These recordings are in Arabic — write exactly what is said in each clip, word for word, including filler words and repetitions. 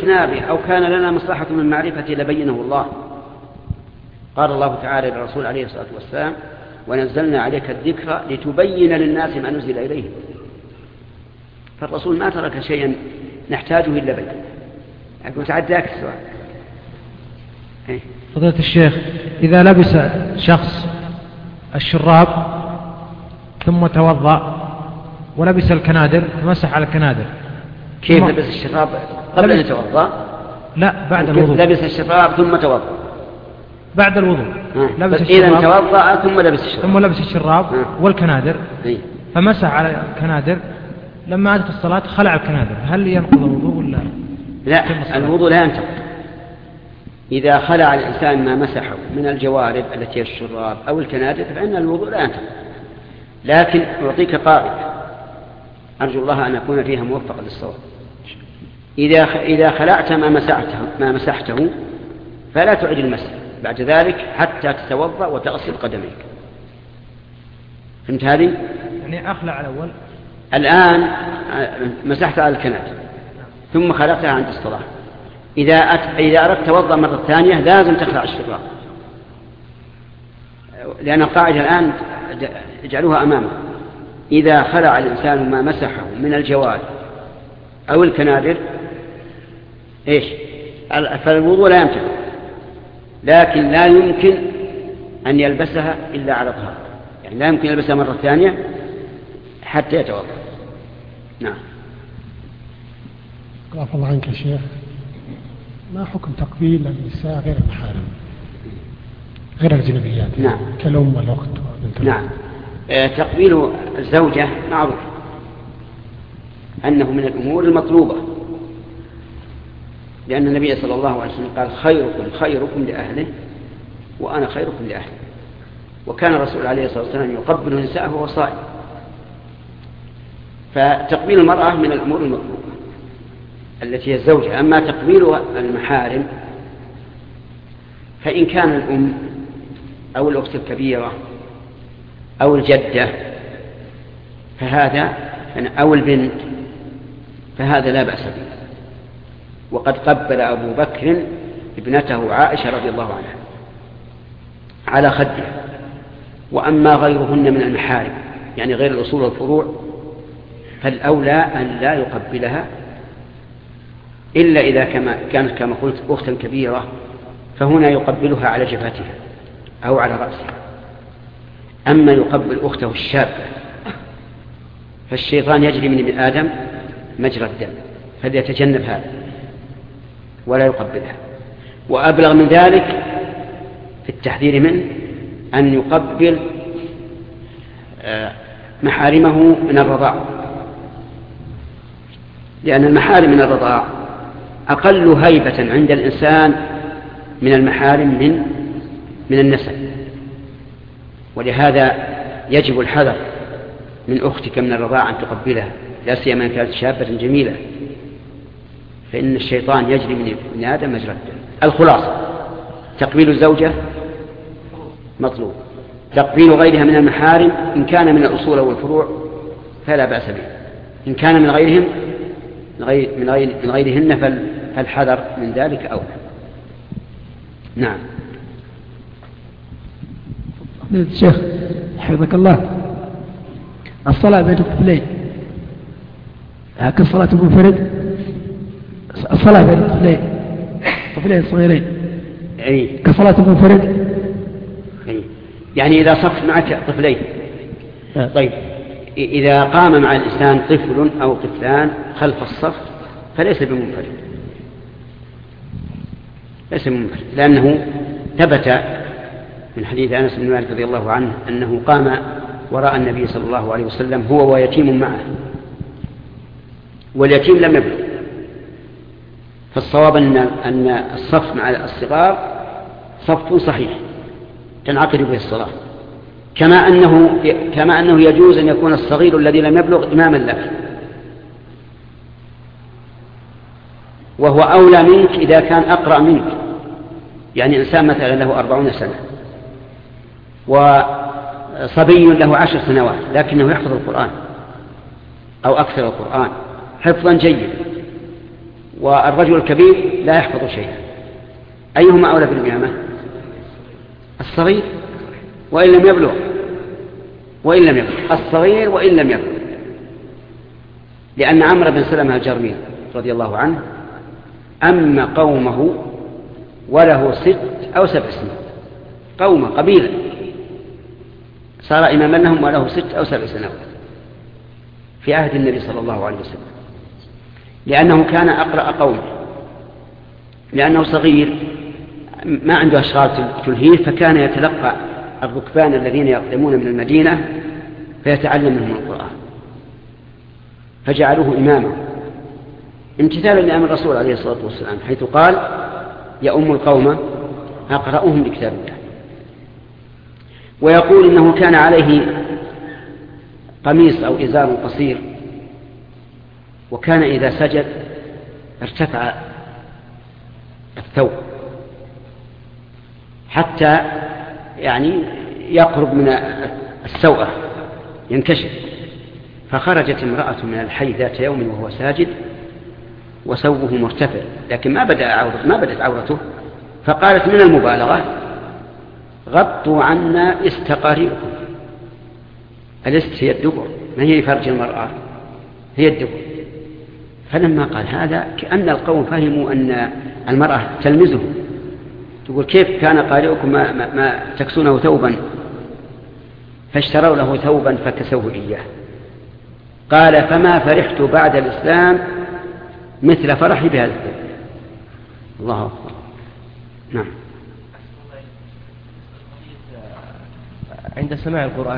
شركنا به أو كان لنا مصلحة من معرفة لبينه الله. قال الله تعالى للرسول عليه الصلاة والسلام: ونزلنا عليك الذكر لتبين للناس ما نزل إليهم. فالرسول ما ترك شيئا نحتاجه إلا بيان. أقول تعداك السؤال. فضيلة الشيخ، إذا لبس شخص الشراب ثم توضأ ولبس الكنادر ومسح على الكنادر، كيف لبس الشراب قبل أن يتوضأ؟ لا، بعد الوضوء. لبس الشراب ثم توضأ بعد الوضوء. لبس إذا توضأ ثم لبس الشراب ثم لبس الشراب والكنادر إيه؟ فمسح على الكنادر. لما أتت الصلاة خلع الكنادر، هل ينقض الوضوء ولا لا؟ الوضوء لا ينتقض إذا خلع الإنسان ما مسحه من الجوارب التي هي الشراب أو الكنادر، فإن الوضوء لا ينتقض. لكن أعطيك قاعدة أرجو الله أن أكون فيها موفقا للصواب. إذا إذا خلعت ما مسحته ما مسحته فلا تعيد المسح بعد ذلك حتى تتوضأ وتغسل قدميك. فهمت هذه؟ يعني أخلع الأول، الآن مسحت على الكنادر ثم خلعتها عند الصلاة. إذا أت... إذا أردت توضأ مرة ثانية لازم تخلع الشراب، لأن القاعدة الآن اجعلوها أمامك: إذا خلع الإنسان ما مسحه من الجوارب أو الكنادر إيش؟ فالوضوء لا يمتنع، لكن لا يمكن أن يلبسها إلا على طهارة، يعني لا يمكن يلبسها مرة ثانية حتى يتوضأ. نعم. عفى الله عنك يا شيخ، ما حكم تقبيل النساء غير المحارم غير الأجنبيات؟ نعم. كالأم والأخت. نعم. آه تقبيل الزوجة معروف أنه من الأمور المطلوبة، لأن النبي صلى الله عليه وسلم قال: خيركم خيركم لأهله وأنا خيركم لأهله. وكان الرسول عليه الصلاة والسلام يقبل نساءه وهو صائم. فتقبيل المرأة من الأمور المطلوبة التي هي الزوجة. أما تقبيل المحارم فإن كان الأم أو الأخت الكبيرة أو الجدة فهذا، أو البنت، فهذا لا بأس به. وقد قبل أبو بكر ابنته عائشة رضي الله عنها على خدها. وأما غيرهن من المحارم يعني غير الأصول والفروع فالأولى أن لا يقبلها إلا إذا كانت كما قلت أختا كبيرة، فهنا يقبلها على جبهتها أو على رأسها. أما يقبل أخته الشابة فالشيطان يجري من ابن آدم مجرى الدم، فليتجنب هذا ولا يقبلها. وأبلغ من ذلك في التحذير منه أن يقبل محارمه من الرضاع، لأن المحارم من الرضاع أقل هيبة عند الإنسان من المحارم من من النسب. ولهذا يجب الحذر من أختك من الرضاع أن تقبلها، لا سيما إن كانت شابة جميلة، فإن الشيطان يجري من ابن آدم مجرى الدم. الخلاصة: تقبيل الزوجة مطلوب، تقبيل غيرها من المحارم إن كان من الأصول والفروع فلا بأس به، إن كان من غيرهم من, غير من, غير من غيرهن فالحذر من ذلك أولى. نعم. الشيخ حفظك الله، الصلاة بين الطفلين هكذا صلاة منفرد؟ الصلاة بين الطفلين طفلين صغيرين يعني كصلاة منفرد؟ يعني إذا صف معك طفلين. أه. طيب إذا قام مع الإنسان طفل أو طفلان خلف الصف فليس بمنفرد، ليس بمنفرد، لأنه ثبت من حديث أنس بن مالك رضي الله عنه أنه قام وراء النبي صلى الله عليه وسلم هو ويتيم معه، واليتيم لم يبلغ. فالصواب أن أن الصف مع الصغار صف صحيح تنعقد به الصلاة، كما أنه كما أنه يجوز أن يكون الصغير الذي لم يبلغ إماما لك، وهو أولى منك إذا كان أقرأ منك. يعني إنسان مثلا له أربعون سنة وصبي له عشر سنوات لكنه يحفظ القرآن أو أكثر القرآن حفظا جيدا، والرجل الكبير لا يحفظ شيئا، أيهما أولى بالإمامة؟ الصغير وإن لم يبلغ وإن لم يبلغ الصغير وإن لم يبلغ، لأن عمرو بن سلمة الجرمي رضي الله عنه أما قومه وله ست أو سبع سنين، قومه قبيلة صار إماما لهم وله ست أو سبع سنوات في عهد النبي صلى الله عليه وسلم، لأنه كان أقرأ قومه، لأنه صغير ما عنده أشغال تلهيه، فكان يتلقى الركبان الذين يقدمون من المدينة فيتعلم منهم القرآن، فجعلوه إماما امتثالا لأمر الرسول عليه الصلاة والسلام، حيث قال يا أم القوم أقرأهم بكتاب الله. ويقول إنه كان عليه قميص أو إزار قصير، وكان إذا سجد ارتفع الثوب حتى يعني يقرب من السوءة ينكشف، فخرجت امرأة من الحي ذات يوم وهو ساجد وثوبه مرتفع لكن ما بدأ عورته ما بدت عورته، فقالت من المبالغة غطوا عنا استقارئكم. الاست هي الدبر، ما هي فرج المرأة، هي الدبر. فلما قال هذا كأن القوم فهموا أن المرأة تلمزه، تقول كيف كان قارئكم ما, ما, ما تكسونه ثوبا، فاشتروا له ثوبا فكسوه إياه. قال فما فرحت بعد الإسلام مثل فرحي بهذا الثوب. الله أكبر. نعم. عند سماع القرآن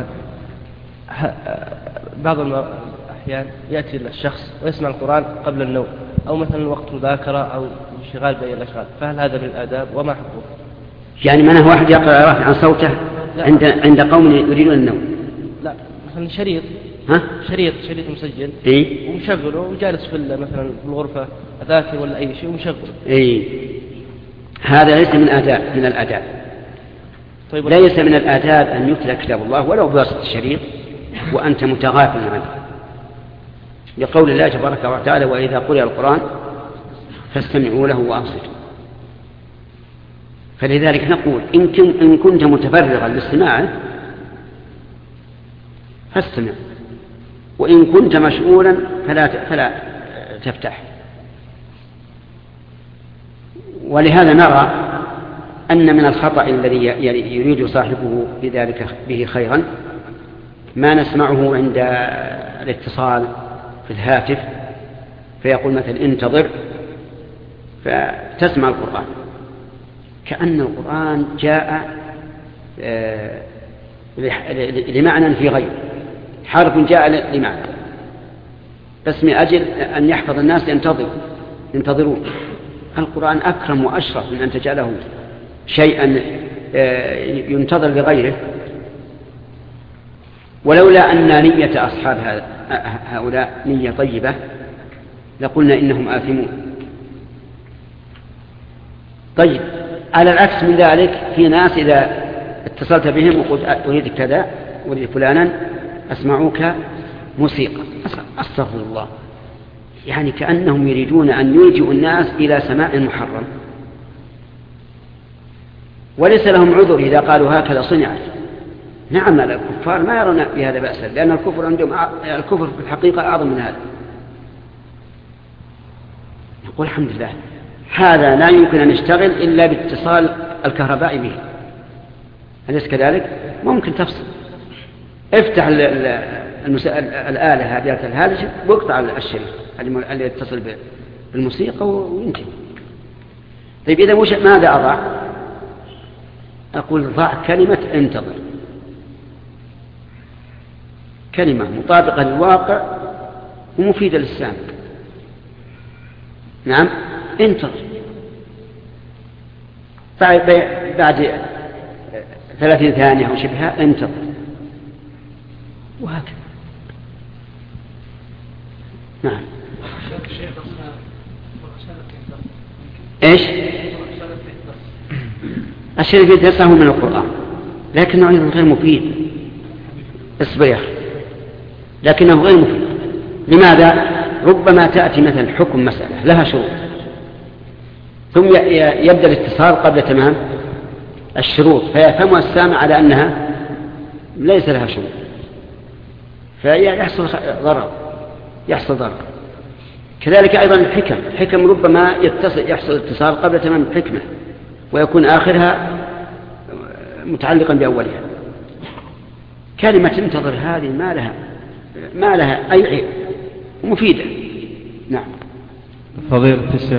بعض الأحيان يأتي الشخص ويسمع القرآن قبل النوم أو مثلا وقت مذاكرة أو انشغال بأي الأشغال، فهل هذا من الآداب وما حقه؟ يعني منه واحد يقرأ رافعا صوته عند عند قوم يريدون النوم؟ لا، مثلا شريط ها؟ شريط شريط مسجل إيه؟ ومشغله وجالس في مثلا في الغرفة أذاكر ولا أي شيء ومشغله. إيه؟ هذا ليس من آداب من الآداب. طيب ليس من الآداب أن يتلى كتاب الله ولو بواسطة الشريط وأنت متغافل عنه، لقول الله تبارك وتعالى وإذا قرئ القرآن فاستمعوا له وأنصتوا. فلذلك نقول إن كنت متفرغا لاستماعه فاستمع، وإن كنت مشغولا فلا فلا تفتح. ولهذا نرى أن من الخطأ الذي يريد صاحبه بذلك به خيرا ما نسمعه عند الاتصال في الهاتف، فيقول مثل انتظر فتسمع القرآن، كأن القرآن جاء لمعنى في غير حرف جاء لمعنى، بس من أجل أن يحفظ الناس ينتظر ينتظرون. القرآن أكرم وأشرف من أن تجعله شيئا ينتظر لغيره. ولولا أن نية أصحاب هؤلاء نية طيبة لقلنا إنهم آثمون. طيب على العكس من ذلك في ناس إذا اتصلت بهم وقلت أريد كذا أريد فلانا أسمعوك موسيقى، أستغفر الله، يعني كأنهم يريدون أن يلجئوا الناس إلى سماع محرم، وليس لهم عذر إذا قالوا هكذا صنعت. نعم الكفار ما يرون بهذا بأسا، لأن الكفر عندهم الكفر في الحقيقة أعظم من هذا. نقول الحمد لله هذا لا يمكن أن نشتغل إلا باتصال الكهرباء به، أليس كذلك؟ ممكن تفصل، افتح الآلة هذه الهاتف واقطع الشريط اللي يتصل بالموسيقى وينتهي. طيب إذا مش ماذا أضع؟ أقول ضع كلمة انتظر، كلمة مطابقة للواقع ومفيدة للسامع. نعم انتظر، بعد ثلاثين ثانية أو شبهها انتظر، وهكذا. نعم. ايش؟ الشيء في درسه من القرآن لكنه أيضا غير مفيد. اصبر يا أخي، لكنه غير مفيد. لماذا؟ ربما تأتي مثلا حكم مسألة لها شروط ثم يبدأ الاتصال قبل تمام الشروط، فيفهم السامع على أنها ليس لها شروط، فيحصل ضرر يحصل ضرر. كذلك أيضا الحكم الحكم ربما يتصل يحصل اتصال قبل تمام الحكمة ويكون آخرها متعلقا بأولها. كلمة انتظر هذه ما لها ما لها أي عيب ومفيدة. نعم. فضيلة الشيخ.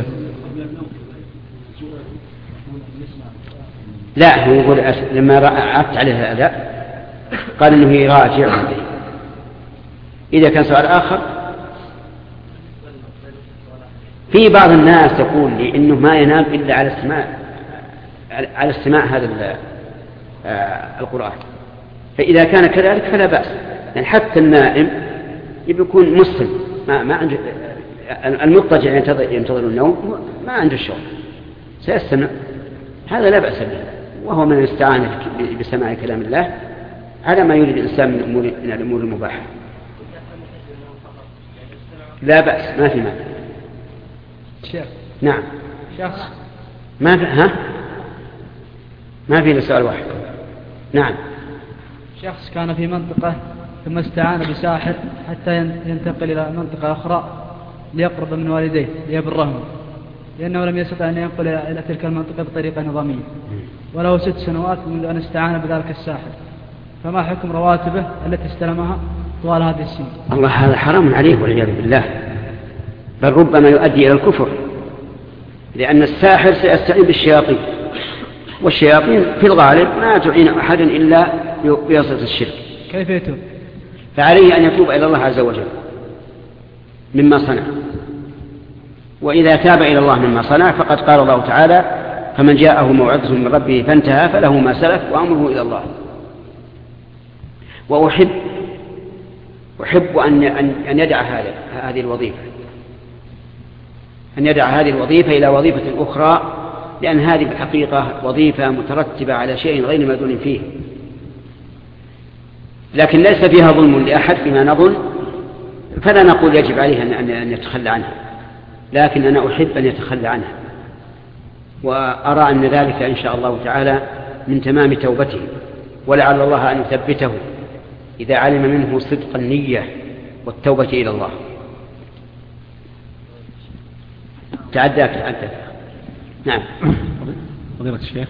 لا هو يقول لما عرضت عليه الأداء قال إنه يراجع به. إذا كان سؤال آخر، في بعض الناس يقول لي إنه ما ينام إلا على استماع على استماع هذا القرآن، فإذا كان كذلك فلا بأس، يعني حتى النائم يكون مسلم ما ما عنده المضطجع ينتظر ينتظر النوم ما عنده شغل سيستمع، هذا لا بأس به، وهو من الاستعانة بسماع كلام الله على ما يريد الإنسان من أمور من الأمور المباحة. لا بأس ما في مانع. شيخ. نعم. شخص. ما في ها؟ ما في إلا سؤال واحد. نعم. شخص كان في منطقة ثم استعان بساحر حتى ينتقل إلى منطقة أخرى ليقرب من والديه ليبرهم، لأنه لم يستطع أن ينقل إلى تلك المنطقة بطريقة نظامية، وله ست سنوات منذ أن استعان بذلك الساحر، فما حكم رواتبه التي استلمها طوال هذه السنين؟ الله هذا حرام عليه والعياذ بالله، بل ربما يؤدي إلى الكفر، لأن الساحر سيستعين بالشياطين، والشياطين في الغالب ما تعين أحد إلا بواسطة الشرك. كيف يتوب؟ فعليه أن يتوب إلى الله عز وجل مما صنع، وإذا تاب إلى الله مما صنع فقد قال الله تعالى: فمن جاءه موعظة من ربه فانتهى فله ما سلف وأمره إلى الله. وأحب أحب أن أن يدع هذا هذه الوظيفة أن يدع هذه الوظيفة إلى وظيفة أخرى، لأن هذه بالحقيقة وظيفة مترتبة على شيء غير مدون فيه، لكن ليس فيها ظلم لأحد فيما نظن، فلا نقول يجب عليه أن يتخلى عنها، لكن أنا أحب أن يتخلى عنها، وأرى أن ذلك إن شاء الله تعالى من تمام توبته، ولعل الله أن يثبته إذا علم منه صدق النية والتوبة إلى الله. تعداك تعداك. نعم. فضيلة الشيخ،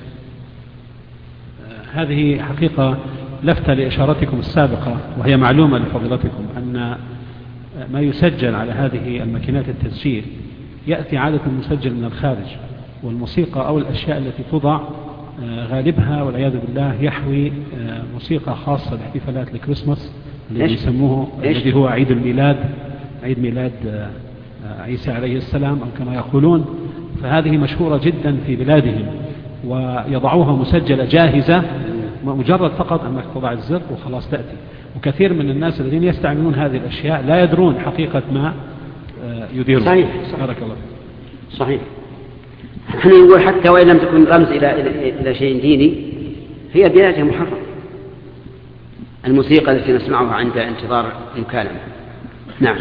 هذه حقيقة لفتة لإشارتكم السابقة، وهي معلومة لفضيلتكم أن ما يسجل على هذه الماكينات التسجيل يأتي عادة مسجل من الخارج، والموسيقى أو الأشياء التي توضع غالبها والعياذ بالله يحوي موسيقى خاصة باحتفالات الكريسماس الذي يسموه الذي هو عيد الميلاد، عيد ميلاد عيسى عليه السلام أو كما يقولون. فهذه مشهورة جدا في بلادهم، ويضعوها مسجلة جاهزة، مجرد فقط أنك تضع الزر وخلاص تأتي. وكثير من الناس الذين يستعملون هذه الأشياء لا يدرون حقيقة ما يديرون. صحيح. بارك الله. صحيح. نحن نقول حتى وإن لم تكن رمز إلى إلى إلى شيء ديني، هي بذاتها محرم. الموسيقى التي نسمعها عند انتظار المكالمة. نعم.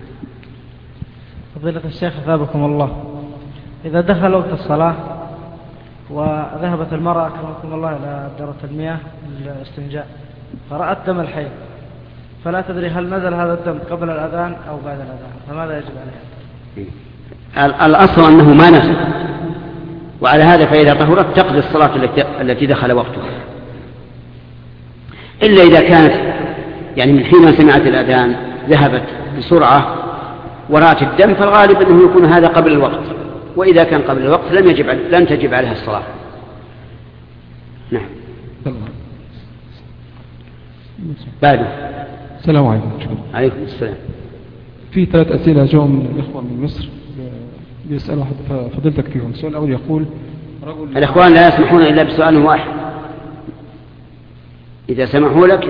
فضيلة الشيخ أثابكم الله، إذا دخل وقت الصلاة وذهبت المرأة أكرمكم الله إلى دورة المياه للاستنجاء فرأت دم الحيض، فلا تدري هل نزل هذا الدم قبل الأذان أو بعد الأذان، فماذا يجب عليها؟ الأصل أنه ما نزل، وعلى هذا فإذا طهرت تقضي الصلاة التي دخل وقتها، إلا إذا كانت يعني من حين سمعت الأذان ذهبت بسرعة ورأت الدم، فالغالب أنه يكون هذا قبل الوقت، وإذا كان قبل الوقت لم يجب لن تجب عليها الصلاة. نعم. بعد. السلام عليكم. عليكم السلام. في ثلاث أسئلة جاءوا من الإخوة من مصر بيسأل واحد فضلتك فيهم. السؤال الأول يقول: الإخوان لا يسمحون إلا بسؤال واحد، إذا سمحوا لك.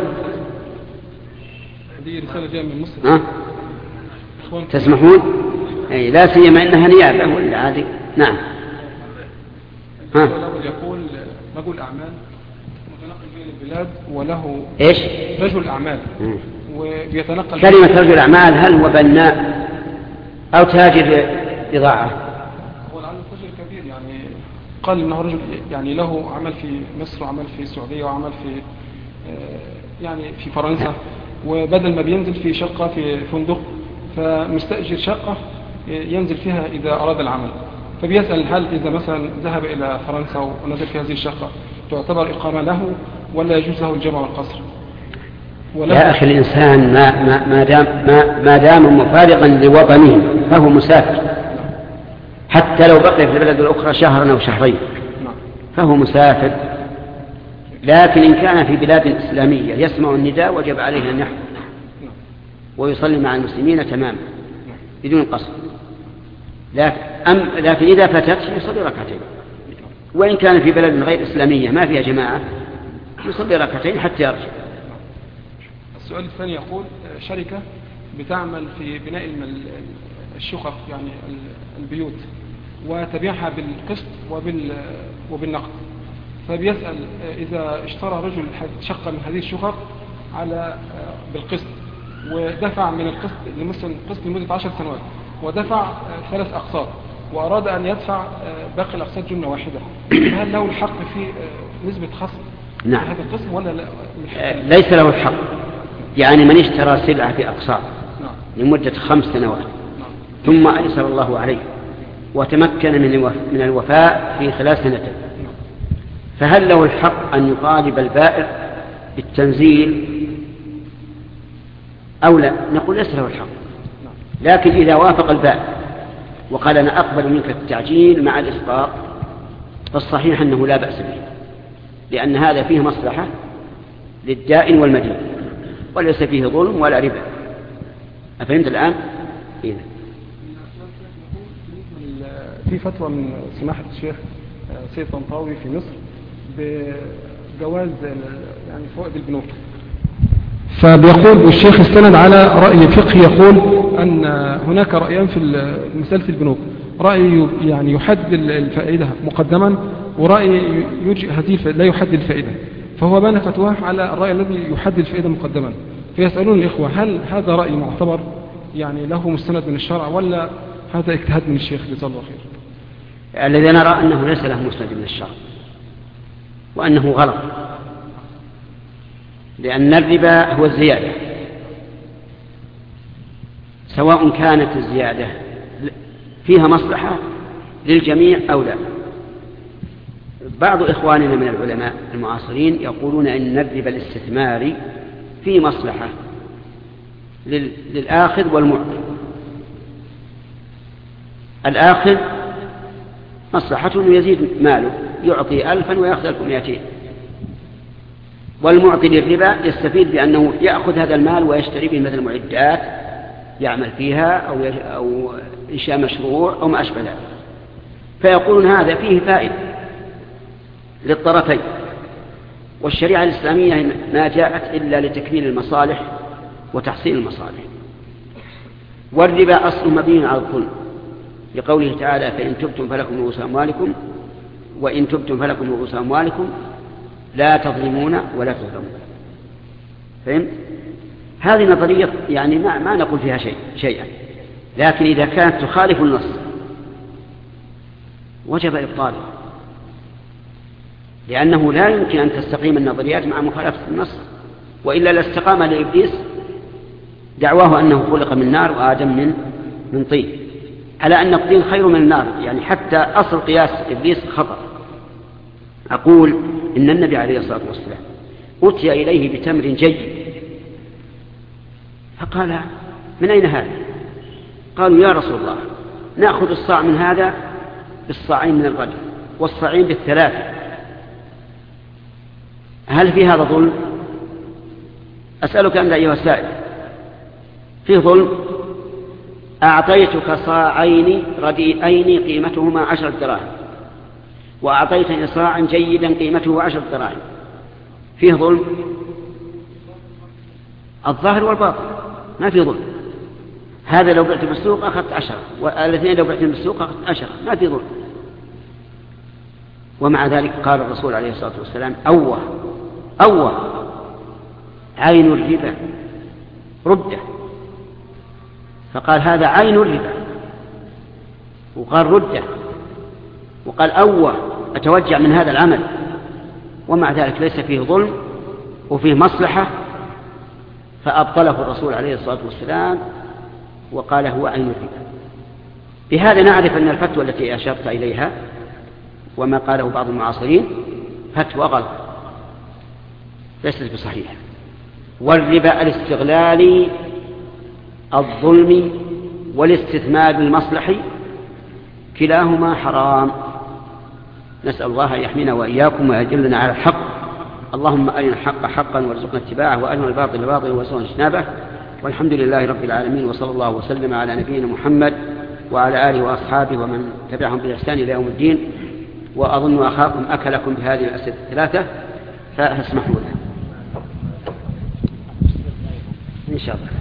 هذه رسالة جاء من مصر. ها؟ تسمحون؟ أي لا سيما إنها نيابة ولا عادي. نعم. ها. الأول يقول رجل أعمال متنقل بين البلاد وله إيش؟ رجل أعمال وبيتنقل. كلمة رجل أعمال هل هو بناء أو تاجر بضاعة؟ هو لعله تاجر كبير يعني قال إنه رجل يعني له عمل في مصر وعمل في السعودية وعمل في يعني في فرنسا، وبدل ما بينزل في شقة في فندق فمستأجر شقة ينزل فيها إذا أراد العمل. فبيسأل هل إذا مثلا ذهب إلى فرنسا ونزل في هذه الشقة تعتبر إقامة له ولا يجوز له الجمع والقصر؟ يا أخي الإنسان ما, ما, ما, دام, ما, ما دام مفارقا لوطنه فهو مسافر، حتى لو بقي في البلد الأخرى شهرا أو شهرين فهو مسافر. لكن إن كان في بلاد إسلامية يسمع النداء وجب عليه أن يحضر ويصلي مع المسلمين تماما بدون قصر. لكن, أم لكن إذا فاتته يصلي ركعتين، وإن كان في بلد غير إسلامية ما فيها جماعة يصلي ركعتين حتى يرجع. السؤال الثاني يقول شركة بتعمل في بناء الشقق يعني البيوت وتبيعها بالقسط وبال وبالنقد، فبيسأل إذا اشترى رجل شقة من هذه الشقق على بالقسط ودفع من القسط لمثلا قسط لمدة عشر سنوات ودفع ثلاث أقساط وأراد أن يدفع باقي الأقساط جملة واحدة، هل له الحق في نسبة خصم نعم. هذا القسم ولا لا؟ ليس له الحق. يعني من اشترى سلعة في أقساط نعم. لمدة خمس سنوات نعم. ثم أيسر الله عليه وتمكن من الوفاء في خلال سنتين، فهل له الحق أن يطالب البائع بالتنزيل أو لا؟ نقول ليس له الحق. لكن إذا وافق البائع وقال أنا أقبل منك التعجيل مع الإسقاط فالصحيح أنه لا بأس به، لأن هذا فيه مصلحة للدائن والمدين وليس فيه ظلم ولا ربا. أفهمت الآن؟ إيه. في فتوى من سماحة الشيخ سيد طنطاوي في مصر بجواز يعني فوائد البنوك، فبيقول الشيخ استند على رأي فقهي يقول أن هناك رأيان في مسألة البنوك، رأي يعني يحدد الفائدة مقدما ورأي هذه لا يحدد الفائدة، فهو بان فتواه على الرأي الذي يحدد الفائدة مقدما. فيسألون الإخوة هل هذا رأي معتبر يعني له مستند من الشرع ولا هذا اجتهاد من الشيخ جزاه الله خير؟ الذي نرى أنه ليس له مستند من الشرع وأنه غلط، لأن الربا هو الزيادة سواء كانت الزيادة فيها مصلحة للجميع أو لا. بعض إخواننا من العلماء المعاصرين يقولون أن الربا الاستثماري فيه مصلحة للآخذ والمعطي. الآخذ مصلحته أنه يزيد ماله يعطي ألفا ويأخذ ألف ومئتين، والمعطي للربا يستفيد بأنه يأخذ هذا المال ويشتري به مثل معدات يعمل فيها أو, أو إنشاء مشروع أو ما أشبه ذلك. فيقولون هذا فيه فائدة للطرفين، والشريعة الإسلامية ما جاءت إلا لتكميل المصالح وتحصيل المصالح. والربا أصل مبني على الظلم لقوله تعالى فإن تبتم فلكم رؤوس أموالكم وإن تبتم فلكم رؤوس أموالكم لا تظلمون ولا تظلمون. فهم؟ هذه نظرية يعني ما, ما نقول فيها شيء شيئا، لكن إذا كانت تخالف النص وجب إبطالها، لأنه لا يمكن أن تستقيم النظريات مع مخالفة النص، وإلا لاستقام لإبليس دعواه أنه خلق من نار وآدم من من طين، على أن الطين خير من النار، يعني حتى أصل قياس إبليس خطأ. أقول إن النبي عليه الصلاة والسلام أتي إليه بتمر جيد فقال من أين هذا؟ قالوا يا رسول الله نأخذ الصاع من هذا بالصاعين من الغد والصاعين بالثلاثة، هل في هذا ظلم؟ أسألك أنت أيها السائل، فيه ظلم؟ أعطيتك صاعين رديئين قيمتهما عشرة دراهم وأعطيتني صاعا جيدا قيمته عشرة دراهم، فيه ظلم؟ الظاهر والباطن ما فيه ظلم. هذا لو بعت بالسوق أخذت عشرة والاثنين لو بعت بالسوق أخذت عشرة، ما فيه ظلم. ومع ذلك قال الرسول عليه الصلاة والسلام أوه أوه عين الربا رده، فقال هذا عين الربا وقال رده، وقال أوه أتوجع من هذا العمل، ومع ذلك ليس فيه ظلم وفيه مصلحة، فأبطله الرسول عليه الصلاة والسلام وقال هو عين الربا. بهذا نعرف أن الفتوى التي أشرت إليها وما قاله بعض المعاصرين فتوى غلط ليست بصحيحة. والربا الاستغلال الظلم والاستثمار المصلحي كلاهما حرام. نسأل الله أن يحمينا وإياكم ويجلنا على الحق. اللهم أرنا الحق حقا وارزقنا اتباعه، وأرنا الباطل باطلا وارزقنا اجتنابه. والحمد لله رب العالمين، وصلى الله وسلم على نبينا محمد وعلى آله وأصحابه ومن تبعهم بإحسان إلى يوم الدين. وأظن أخاكم أكلكم بهذه الأسئلة الثلاثة فاسمحوا له إن شاء الله.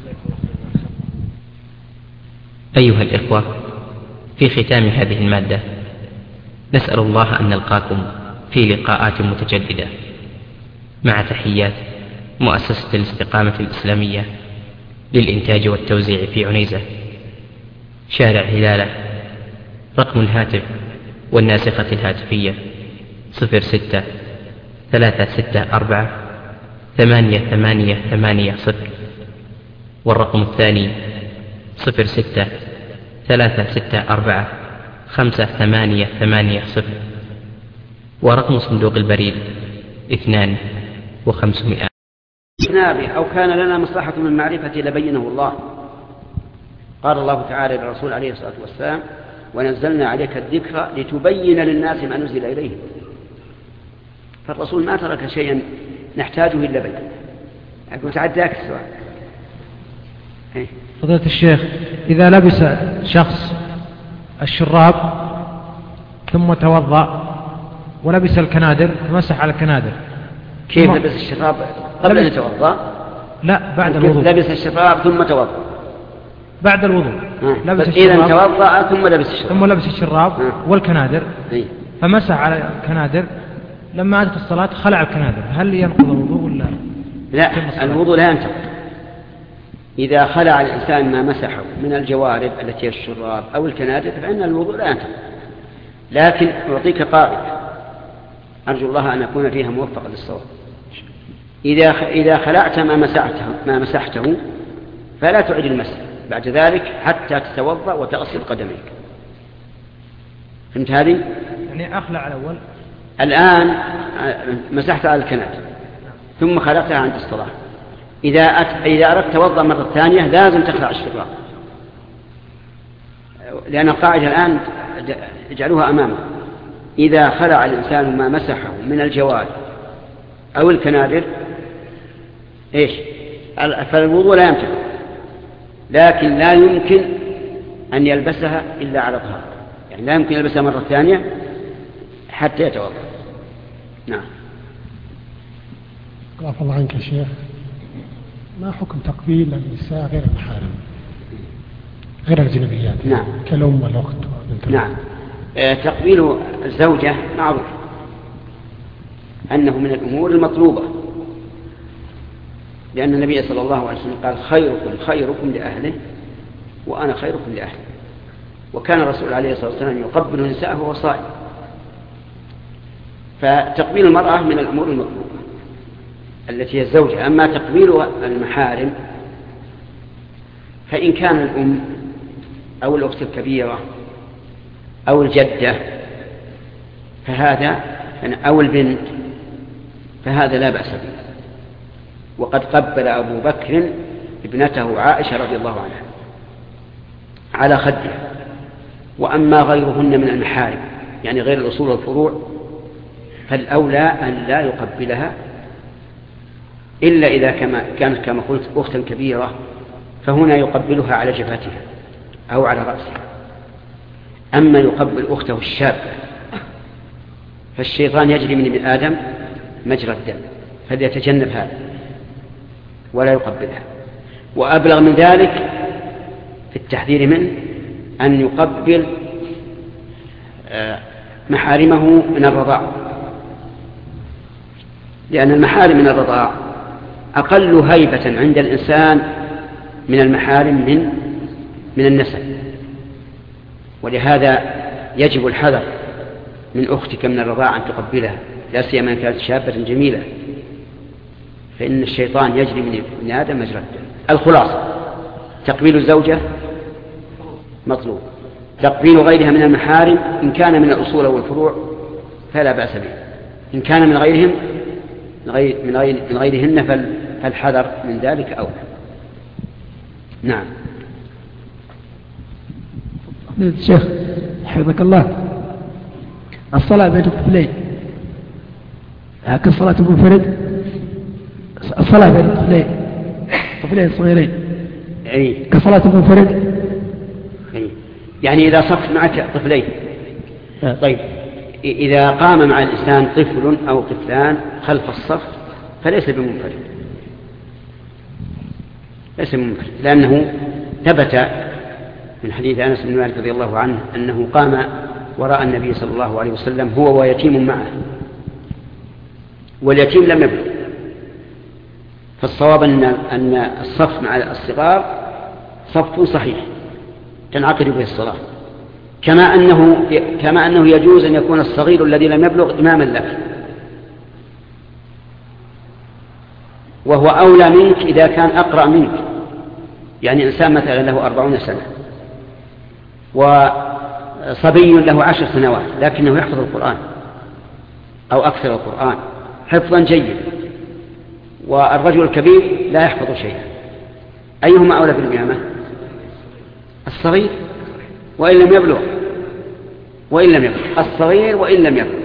أيها الإخوة، في ختام هذه المادة نسأل الله أن نلقاكم في لقاءات متجددة، مع تحيات مؤسسة الاستقامة الإسلامية للإنتاج والتوزيع في عنيزة، شارع هلالة. رقم الهاتف والناسخة الهاتفية صفر ستة ثلاثة ستة أربعة ثمانية ثمانية ثمانية صفر، والرقم الثاني صفر ستة ثلاثة ستة أربعة خمسة ثمانية ثمانية صفر، ورقم صندوق البريد اثنان وخمسمائة. أو كان لنا مصلحة من معرفة لبينه الله. قال الله تعالى للرسول عليه الصلاة والسلام ونزلنا عليك الذكر لتبين للناس ما نزل إليهم. فالرسول ما ترك شيئا نحتاجه إلا بيان. أقول تعداك السؤال. فضيلة الشيخ، إذا لبس شخص الشراب ثم توضأ ولبس الكنادر ومسح على الكنادر، كيف لبس الشراب قبل أن يتوضأ؟ لا، بعد الوضوء. لبس الشراب ثم توضأ بعد الوضوء. لبس إذا توضأ ثم لبس الشراب ثم لبس الشراب آه. والكنادر إيه؟ فمسح على الكنادر. لما أتت الصلاة خلع الكنادر، هل ينقض الوضوء ولا لا؟ الوضوء لا ينتقض إذا خلع الإنسان ما مسحه من الجوارب التي هي الشراب أو الكنادر، فإن الوضوء لا ينتقض. لكن أعطيك قاعدة أرجو الله أن أكون فيها موفقا للصواب. إذا إذا خلعت ما مسحته ما مسحته فلا تعد المسح بعد ذلك حتى تتوضأ وتغسل قدميك. فهمت هذه؟ يعني أخلع الأول الآن مسحت على الكنادر ثم خلعتها عند الصلاة. إذا أت... إذا أردت توضأ مرة ثانية لازم تخلع الشراب، لأن القاعدة الآن اجعلوها أمامك. إذا خلع الإنسان ما مسحه من الجوارب أو الكنادر إيش؟ فالوضوء لا يمكن، لكن لا يمكن أن يلبسها إلا على طهارة، يعني لا يمكن يلبسها مرة ثانية حتى يتوضأ. نعم. عفى الله عنك يا شيخ، ما حكم تقبيل النساء غير المحارم غير الأجنبيات؟ نعم. كالأم والأخت. نعم. آه تقبيل الزوجة معروف أنه من الأمور المطلوبة، لأن النبي صلى الله عليه وسلم قال خيركم خيركم لأهله وأنا خيركم لأهله. وكان الرسول عليه الصلاة والسلام يقبل نساءه وهو صائم. فتقبيل المرأة من الأمور المطلوبة التي هي الزوجة. أما تقبيل المحارم فإن كان الأم أو الأخت الكبيرة أو الجدة فهذا أو البنت فهذا لا بأس به. وقد قبل أبو بكر ابنته عائشة رضي الله عنها على خدها. وأما غيرهن من المحارم يعني غير الأصول والفروع فالأولى أن لا يقبلها إلا إذا كانت كما قلت أختا كبيرة، فهنا يقبلها على جبهتها أو على رأسها. أما يقبل أخته الشابة فالشيطان يجري من ابن آدم مجرى الدم، فليتجنب هذا ولا يقبلها. وأبلغ من ذلك في التحذير منه أن يقبل محارمه من الرضاع، لأن المحارم من الرضاع أقل هيبة عند الإنسان من المحارم من من النسب. ولهذا يجب الحذر من أختك من الرضاعة أن تقبلها، لا سيما إن كانت شابة جميلة، فإن الشيطان يجري من ابن آدم مجرى الدم. الخلاصة: تقبيل الزوجة مطلوب، تقبيل غيرها من المحارم إن كان من الأصول والفروع فلا بأس به، إن كان من غيرهم من, غير من, غير من غيرهن فالحذر من ذلك أولى. نعم. الشيخ حفظك الله، الصلاة بين الطفلين كالصلاة المنفرد، الصلاة بين الطفلين طفلين صغيرين أي كصلاة المنفرد، يعني إذا صف معك طفلين. طيب إذا قام مع الإنسان طفل أو طفلان خلف الصف فليس بمنفرد، ليس بمنفرد، لأنه ثبت من حديث أنس بن مالك رضي الله عنه أنه قام وراء النبي صلى الله عليه وسلم هو ويتيم معه، واليتيم لم يبلغ، فالصواب أن أن الصف مع الصغار صف صحيح تنعقد به الصلاة، كما أنه كما أنه يجوز أن يكون الصغير الذي لم يبلغ إماما لك، وهو أولى منك إذا كان أقرأ منك، يعني إنسان مثلا له أربعون سنة وصبي له عشر سنوات لكنه يحفظ القرآن أو أكثر القرآن حفظا جيدا، والرجل الكبير لا يحفظ شيئا، أيهما أولى بالإمامة؟ الصغير وإن لم يبلغ، وإن لم يبلغ الصغير وإن لم يبلغ،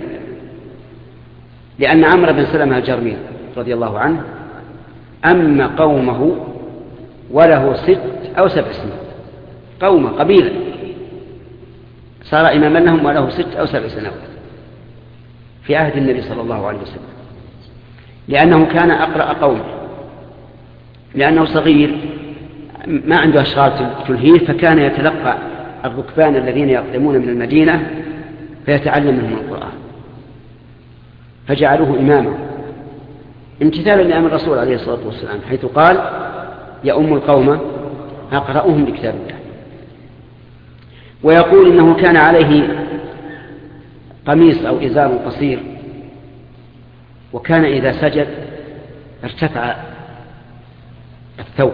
لأن عمرو بن سلمة الجرمي رضي الله عنه أما قومه وله ست أو سبع سنين، قوم قبيلة صار إماما لهم وله ست أو سبع سنوات في عهد النبي صلى الله عليه وسلم، لأنه كان أقرأ قومه، لأنه صغير ما عنده أشغال تلهيه، فكان يتلقى الركبان الذين يقدمون من المدينة فيتعلم منهم القرآن، فجعلوه إماما امتثالا لأمر الرسول عليه الصلاة والسلام، حيث قال: يؤم القوم أقرأهم لكتاب الله. ويقول إنه كان عليه قميص أو إزار قصير، وكان إذا سجد ارتفع الثوب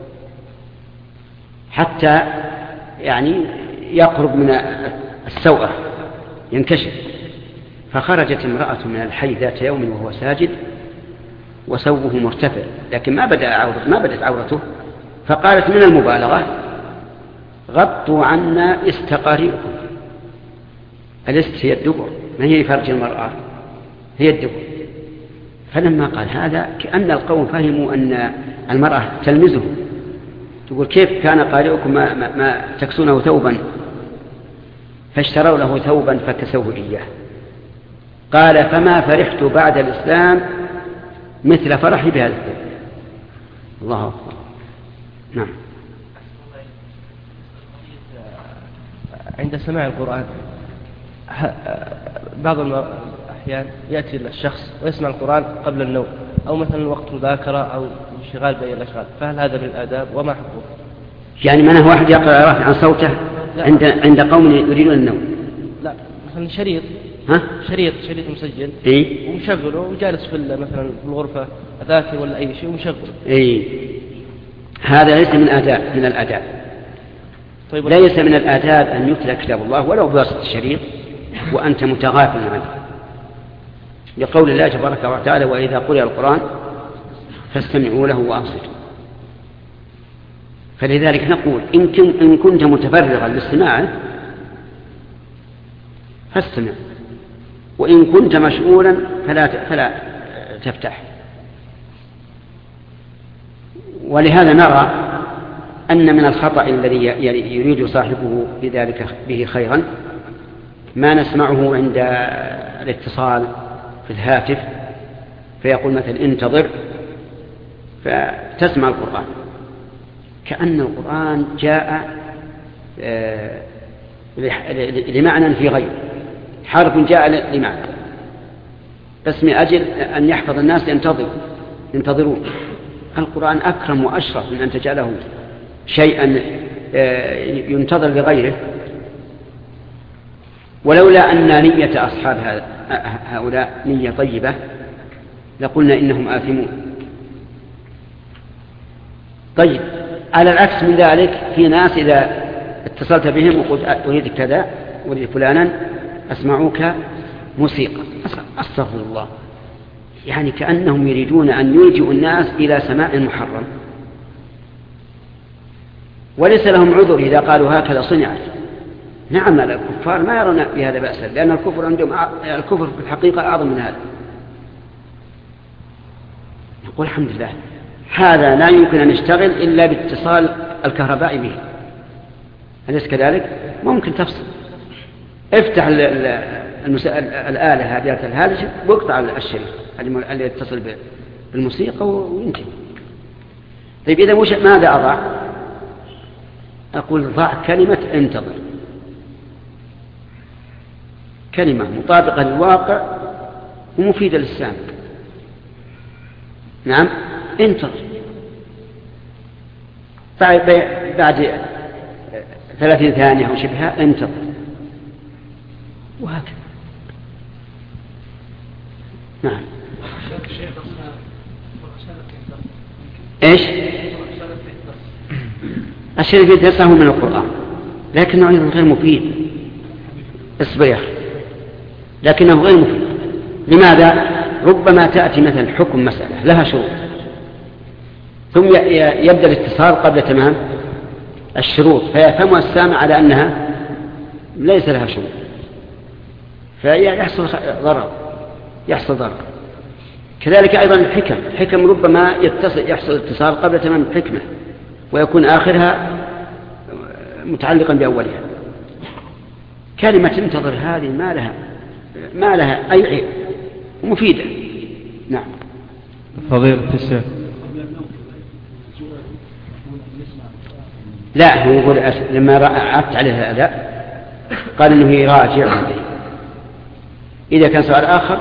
حتى يعني يقرب من السوءة ينكشف، فخرجت امرأة من الحي ذات يوم وهو ساجد وثوبه مرتفع لكن ما بدأ عورته ما بدت عورته، فقالت من المبالغة: غطوا عنا استقارئكم. الاست هي الدبر، ما هي فرج المرأة، هي الدبر. فلما قال هذا كأن القوم فهموا أن المرأة تلمزه، تقول: كيف كان قارئكم ما, ما, ما تكسونه ثوبا؟ فاشتروا له ثوبا فكسوه إياه. قال: فما فرحت بعد الإسلام مثل فرحي بهذا الثوب. الله أكبر. نعم. عند سماع القرآن بعض الأحيان يأتي الشخص ويسمع القرآن قبل النوم، أو مثلا وقت مذاكرة أو انشغال بأي الأشغال، فهل هذا من الآداب وما حكمه؟ يعني منه واحد يقرأ رافعا صوته عند عند قوم يريدون النوم؟ لا، مثلا شريط ها؟ شريط شريط مسجل إيه؟ ومشغله وجالس في مثلا في الغرفة أذاكر ولا أي شيء ومشغله. إيه؟ هذا ليس من آداب من الآداب. طيب ليس من الآداب أن يتلى كتاب الله ولو بواسطة الشريط وأنت متغافل عنه، لقول الله تبارك وتعالى: وإذا قرئ القرآن فاستمعوا له وأنصتوا. فلذلك نقول إن كنت متفرغا لاستماعه فاستمع، وإن كنت مشغولا فلا فلا تفتح. ولهذا نرى أن من الخطأ الذي يريد صاحبه بذلك به خيرا ما نسمعه عند الاتصال في الهاتف، فيقول مثل: انتظر، فتسمع القرآن كأن القرآن جاء لمعنى في غير حرف جاء لمعنى، بس من أجل أن يحفظ الناس ينتظر ينتظرون. القرآن أكرم وأشرف من أن تجعله شيئا ينتظر لغيره. ولولا أن نية أصحاب هؤلاء نية طيبة لقلنا إنهم آثمون. طيب، على العكس من ذلك في ناس إذا اتصلت بهم وقلت أريد كذا أريد فلانا أسمعوك موسيقى، أستغفر الله، يعني كأنهم يريدون أن يلجئوا الناس إلى سماع محرم، وليس لهم عذر إذا قالوا هكذا صنعت. نعم، الكفار ما يرون بهذا بأسا، لأن الكفر عندهم الكفر في الحقيقة أعظم من هذا. نقول الحمد لله، هذا لا يمكن أن يشتغل إلا باتصال الكهرباء به، أليس كذلك؟ ممكن تفصل، افتح الآلة هذه الهاتف واقطع الشريط اللي يتصل بالموسيقى وينتهي. طيب إذا مش ماذا أضع؟ أقول ضع كلمة انتظر، كلمة مطابقة للواقع ومفيدة للسامع. نعم، انتظر، بعد بعد ثلاثين ثانية أو شبهها انتظر، وهكذا. نعم. ايش؟ الشيء الذي يتصله من القرآن لكنه أيضا غير مفيد. اصبر يا أخي، لكنه غير مفيد. لماذا؟ ربما تأتي مثلا حكم مسألة لها شروط، ثم يبدأ الاتصال قبل تمام الشروط، فيفهم السامع على أنها ليس لها شروط، فيحصل ضرر يحصل ضرر. كذلك أيضا الحكم حكم ربما يتصل يحصل اتصال قبل تمام الحكمة ويكون آخرها متعلقا بأولها. كلمة انتظر هذه ما لها ما لها أي عيب، مفيدة. نعم. فضيلة الشيخ، لا، هو يقول لما عدت عليه الأداء قال إنه يراجع عليه. إذا كان سؤال آخر،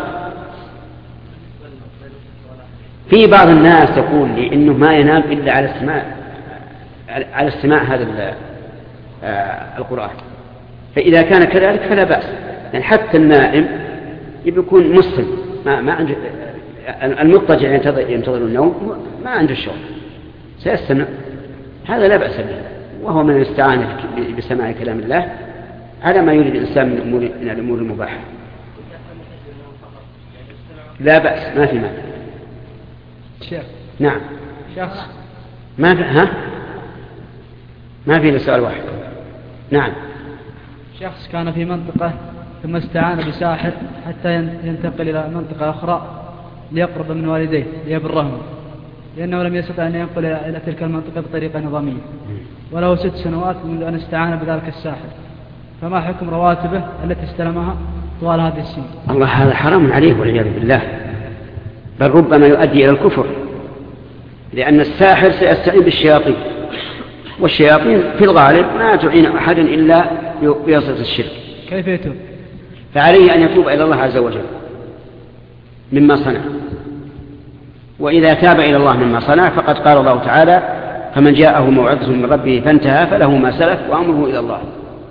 في بعض الناس يقول لي إنه ما ينام إلا على السماع على السماع هذا القرآن، فإذا كان كذلك فلا بأس، يعني حتى النائم يكون مسلم ما ما عنده المضطجع ينتظر ينتظر النوم ما عنده الشغل سيستمع، هذا لا بأس به، وهو من الاستعانة بسماع كلام الله على ما يريد الإنسان من الأمور من الأمور المباحة. لا بأس، ما في مانع. شيخ. نعم. شخص ما في ها ما في إلا سؤال واحد. نعم. شخص كان في منطقة ثم استعان بساحر حتى ينتقل إلى منطقة أخرى ليقرب من والديه ليبرهم، لأنه لم يستطع أن ينقل إلى تلك المنطقة بطريقة نظامية، وله ست سنوات منذ أن استعان بذلك الساحر، فما حكم رواتبه التي استلمها طوال هذه السنين؟ الله، هذا حرام عليه والعياذ بالله، بل ربما يؤدي إلى الكفر، لأن الساحر سيستعين بالشياطين، والشياطين في الغالب ما تعين أحدا إلا بواسطة الشرك. كيف يتوب؟ فعليه أن يتوب إلى الله عز وجل مما صنع، وإذا تاب إلى الله مما صنع فقد قال الله تعالى: فمن جاءه موعظة من ربه فانتهى فله ما سلف وأمره إلى الله.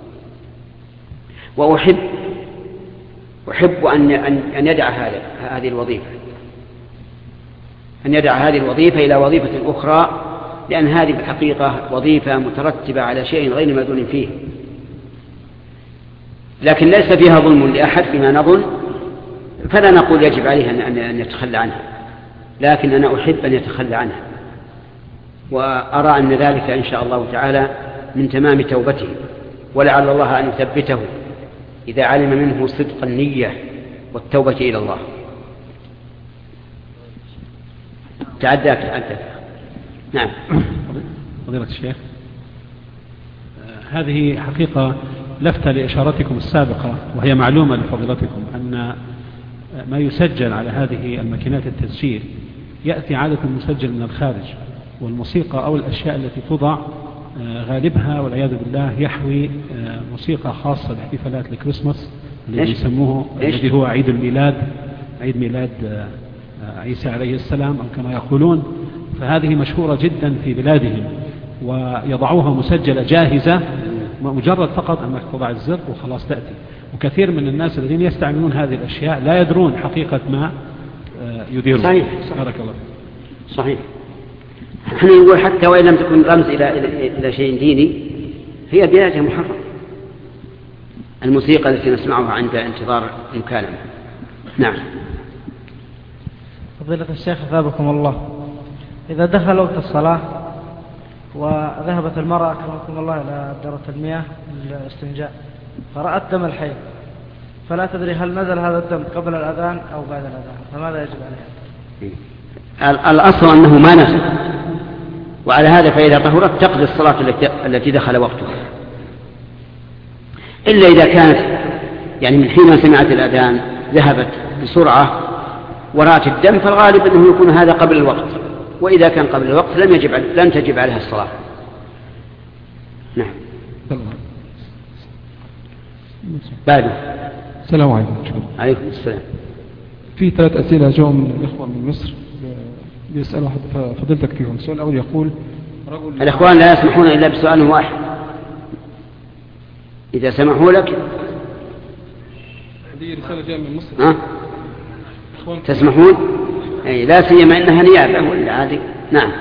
وأحب أحب أن أن يدع هذه هذه الوظيفة أن يدع هذه الوظيفة إلى وظيفة أخرى، لأن هذه بالحقيقة وظيفة مترتبة على شيء غير مدون فيه، لكن ليس فيها ظلم لأحد بما نظن، فلا نقول يجب عليه أن يتخلى عنها، لكن أنا أحب أن يتخلى عنها، وأرى أن ذلك إن شاء الله تعالى من تمام توبته، ولعل الله أن يثبته إذا علم منه صدق النية والتوبة إلى الله. تعداك تعداك. نعم. فضيلة الشيخ، هذه حقيقة لفتة لإشارتكم السابقة، وهي معلومة لفضيلتكم أن ما يسجل على هذه الماكينات التسجيل يأتي عادة مسجل من الخارج، والموسيقى أو الأشياء التي توضع غالبها والعياذ بالله يحوي موسيقى خاصة باحتفالات الكريسماس الذي يسموه الذي هو عيد الميلاد، عيد ميلاد عيسى عليه السلام أو كما يقولون، فهذه مشهورة جدا في بلادهم، ويضعوها مسجلة جاهزة مجرد فقط أنك تضع الزر وخلاص تأتي. وكثير من الناس الذين يستعملون هذه الأشياء لا يدرون حقيقة ما يديرون. صحيح. بارك الله. صحيح. نحن نقول حتى وإن لم تكن رمز إلى إلى شيء ديني هي بذاتها محرم. الموسيقى التي نسمعها عند انتظار المكالمة. نعم. فضيلة الشيخ أثابكم الله، إذا دخل وقت الصلاة وذهبت المرأة أكرمكم الله إلى دورة المياه للاستنجاء فرأت دم الحيض، فلا تدري هل نزل هذا الدم قبل الأذان أو بعد الأذان، فماذا يجب عليها؟ الأصل أنه ما نزل، وعلى هذا فإذا طهرت تقضي الصلاة التي دخل وقتها، إلا إذا كانت يعني من حين سمعت الأذان ذهبت بسرعة ورأت الدم، فالغالب أنه يكون هذا قبل الوقت، وإذا كان قبل الوقت لم يجب لن تجب عليها الصلاة. نعم. بعده. السلام عليكم. عليكم السلام. في ثلاث أسئلة جاءوا من الإخوة من مصر بيسألوا فضيلتك فيهم. السؤال الأول يقول رجل الإخوان لا يسمحون إلا بسؤال واحد، إذا سمحوا لك. هذه رسالة جاء من مصر. ها؟ تسمحون؟ أي لا سيما إنها نيابة ولا عادي. نعم.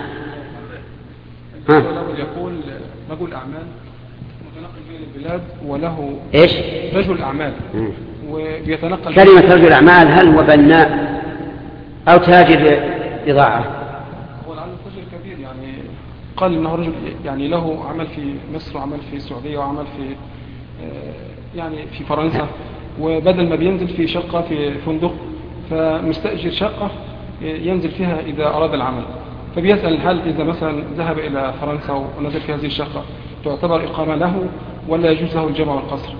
ها؟ الأول يقول رجل أعمال متنقل بين البلاد وله إيش؟ رجل أعمال وبيتنقل. كلمة رجل أعمال هل هو بناء أو تاجر بضاعة؟ هو لعله تاجر كبير، يعني قال إنه رجل يعني له عمل في مصر وعمل في السعودية وعمل في يعني في فرنسا، وبدل ما بينزل في شقة في فندق فمستأجر شقة ينزل فيها إذا أراد العمل. فبيسأل هل إذا مثلا ذهب إلى فرنسا ونزل في هذه الشقة تعتبر إقامة له ولا يجوز له الجمع والقصر؟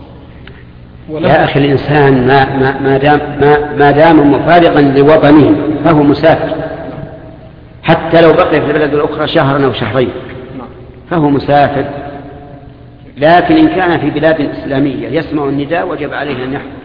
يا أخي الإنسان ما, ما, ما, دام, ما, ما دام مفارقا لوطنه فهو مسافر، حتى لو بقي في البلد الأخرى شهرا أو شهرين فهو مسافر. لكن إن كان في بلاد إسلامية يسمع النداء وجب عليه أن يحضر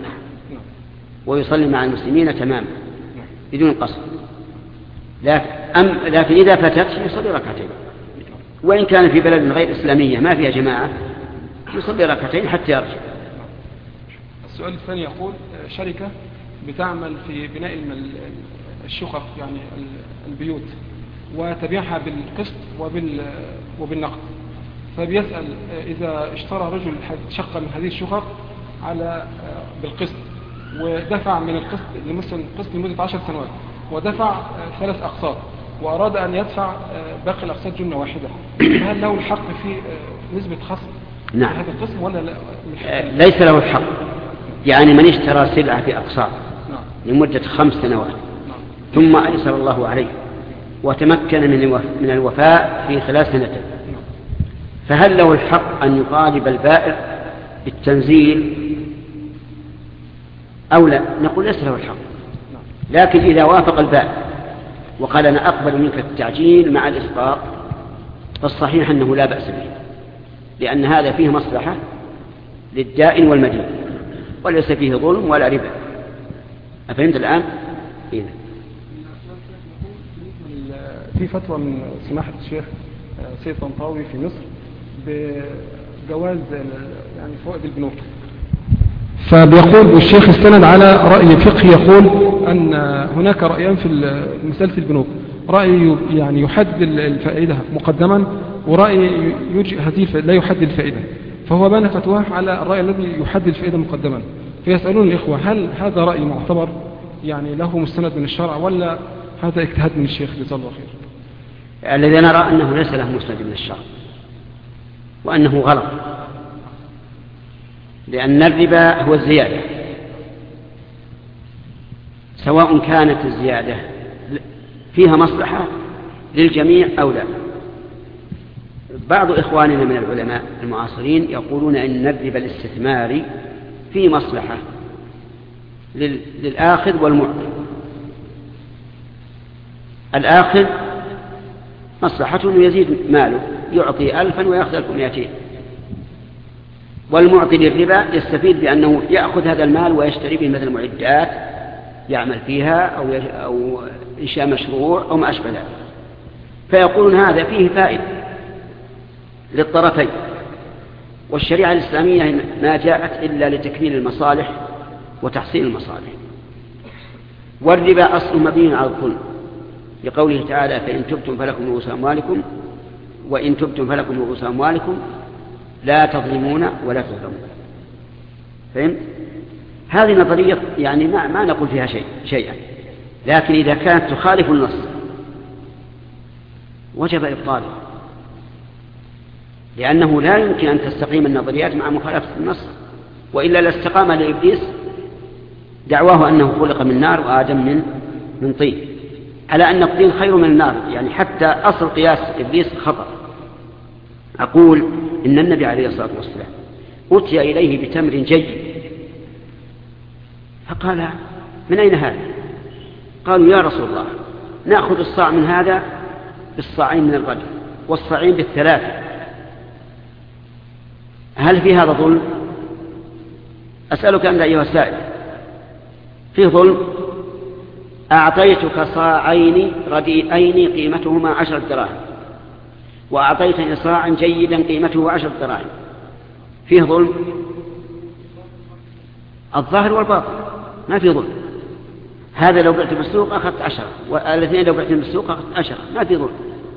ويصلي مع المسلمين تماما بدون قصر. لكن, أم لكن إذا فتت يصلي ركعتين، وإن كان في بلد غير إسلامية ما فيها جماعة يصلي ركعتين حتى يرجع. السؤال الثاني يقول شركة بتعمل في بناء الشقق يعني البيوت وتبيعها بالقسط وبالنقد، فبيسأل إذا اشترى رجل شقة من هذه الشقق على بالقسط ودفع من القسط لمثل قسط لمدة عشر سنوات ودفع ثلاث أقساط وأراد أن يدفع باقي الأقساط جملة واحدة، هل له الحق في نسبة خصم نعم. هذا القسم ولا لا؟ ليس له الحق. يعني من اشترى سلعة بأقساط نعم. لمدة خمس سنوات نعم. ثم أيسر الله عليه وتمكن من الوفاء في خلال سنتين نعم. فهل له الحق أن يطالب البائع بالتنزيل أو لا؟ نقول ليس له الحق. لكن إذا وافق البائع وقال أنا أقبل منك التعجيل مع الإسقاط فالصحيح أنه لا بأس به، لأن هذا فيه مصلحة للدائن والمدين وليس فيه ظلم ولا ربا. أفهمت الآن؟ إذا في فتوى من سماحة الشيخ سيد طنطاوي في مصر بجواز يعني فوائد البنوك، فبيقول الشيخ استند على رأي فقهي يقول أن هناك رأيان في مسألة البنوك، رأي يعني يحدد الفائدة مقدما ورأي هذه لا يحدد الفائدة، فهو بنى فتواه على الرأي الذي يحدد الفائدة مقدما. فيسألون الإخوة هل هذا رأي معتبر يعني له مستند من الشرع ولا هذا اجتهاد من الشيخ جزاه الله خير؟ الذي نرى أنه ليس له مستند من الشرع وأنه غلط، لأن الربا هو الزيادة، سواء كانت الزيادة فيها مصلحة للجميع أو لا. بعض إخواننا من العلماء المعاصرين يقولون أن الربا الاستثماري فيه مصلحة للآخذ والمعطي. الآخذ مصلحته أنه يزيد ماله، يعطي ألفا ويأخذ ألف ومئتين، والمعطي للربا يستفيد بأنه يأخذ هذا المال ويشتري به مثل معدات يعمل فيها أو, أو إنشاء مشروع أو ما أشبه ذلك. فيقولون هذا فيه فائدة للطرفين، والشريعة الإسلامية ما جاءت إلا لتكميل المصالح وتحصيل المصالح. والربا أصل مبني على الظلم لقوله تعالى فإن تبتم فلكم رؤوس أموالكم وإن تبتم فلكم رؤوس أموالكم لا تظلمون ولا تظلمون. فهمت؟ هذه نظرية يعني ما, ما نقول فيها شيء شيئا، لكن إذا كانت تخالف النص وجب إبطالها، لأنه لا يمكن أن تستقيم النظريات مع مخالفة النص، وإلا لاستقام لإبليس دعواه أنه خلق من نار وآدم من من طين، على أن الطين خير من النار، يعني حتى أصل قياس إبليس خطأ. أقول إن النبي عليه الصلاة والسلام أتي إليه بتمر جيد فقال من أين هذا؟ قالوا يا رسول الله نأخذ الصاع من هذا بالصاعين من الغد والصاعين بالثلاثة، هل في هذا ظلم؟ أسألك أنت أيها السائل، فيه ظلم؟ أعطيتك صاعين رديئين قيمتهما عشر دراهم وأعطيتني صاعا جيدا قيمته عشر دراهم، فيه ظلم؟ الظاهر والباطن ما فيه ظلم. هذا لو بعت بالسوق أخذت عشرة والاثنين لو بعت بالسوق أخذت عشرة، ما فيه ظلم.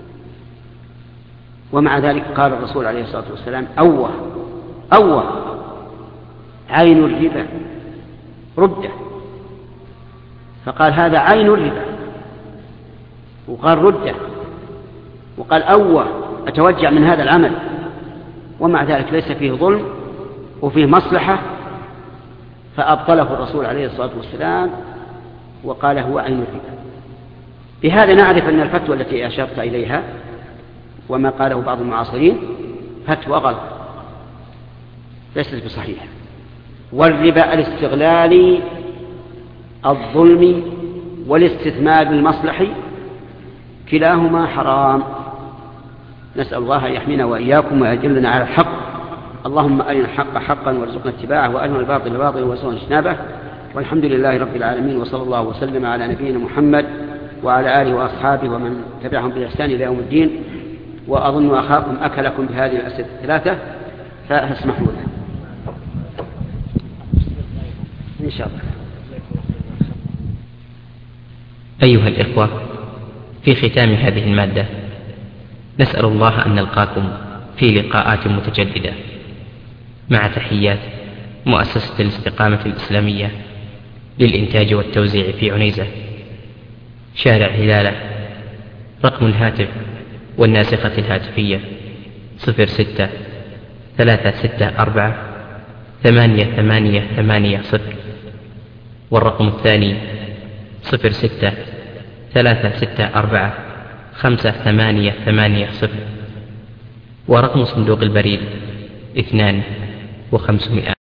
ومع ذلك قال الرسول عليه الصلاة والسلام أوه أوه عين الربا ردة، فقال هذا عين الربا وقال ردة وقال أوه أتوجع من هذا العمل، ومع ذلك ليس فيه ظلم وفيه مصلحة، فأبطله الرسول عليه الصلاة والسلام وقال هو عين الربا. بهذا نعرف أن الفتوى التي أشرت إليها وما قاله بعض المعاصرين فتوى غلط ليست بصحيحة. والربا الاستغلال الظلم والاستثمار بالمصلحة كلاهما حرام. نسأل الله أن يحمينا وإياكم ويجلنا على الحق. اللهم أرنا الحق حقا وارزقنا اتباعه وأرنا الباطل باطلا وارزقنا اجتنابه. والحمد لله رب العالمين، وصلى الله وسلم على نبينا محمد وعلى آله وأصحابه ومن تبعهم بإحسان إلى يوم الدين. وأظن أخاكم أكلكم بهذه الأسئلة الثلاثة فاسمحوا له إن شاء الله. أيها الإخوة، في ختام هذه المادة نسأل الله أن نلقاكم في لقاءات متجددة، مع تحيات مؤسسة الاستقامة الإسلامية للإنتاج والتوزيع في عنيزة، شارع هلالة. رقم الهاتف والناسخة الهاتفية صفر ستة ثلاثة ستة أربعة ثمانية ثمانية ثمانية صفر، والرقم الثاني صفر ستة ثلاثة ستة أربعة خمسة ثمانية ثمانية صفر، ورقم صندوق البريد اثنان وخمسمائة.